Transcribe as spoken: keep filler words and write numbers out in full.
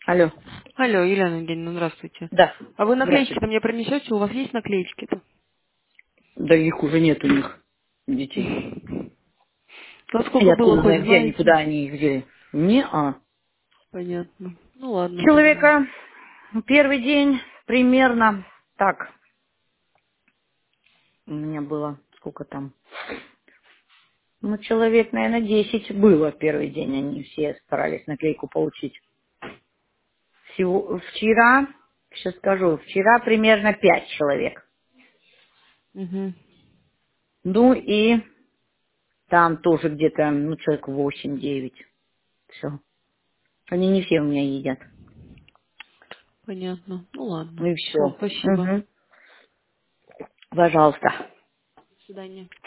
Алло. Алло, Елена Евгеньевна, здравствуйте. Да. А вы наклеечки-то Здравствуйте. мне принесете? У вас есть наклеечки-то? Да их уже нет у них, детей. Ну, Я сколько было, откуда хоть знаю, где они, знаете? куда они их взяли? Не-а. Понятно. Ну, ладно тогда. Человека первый день примерно так. У меня было, сколько там? Ну, человек, наверное, десять было первый день. Они все старались наклейку получить. Всего, вчера, сейчас скажу, вчера примерно пять человек. Угу. Ну и там тоже где-то, ну, человек восемь-девять. Все. Они не все у меня едят. Понятно. Ну, ладно. Ну и Все, все. спасибо. Угу. Пожалуйста. До свидания.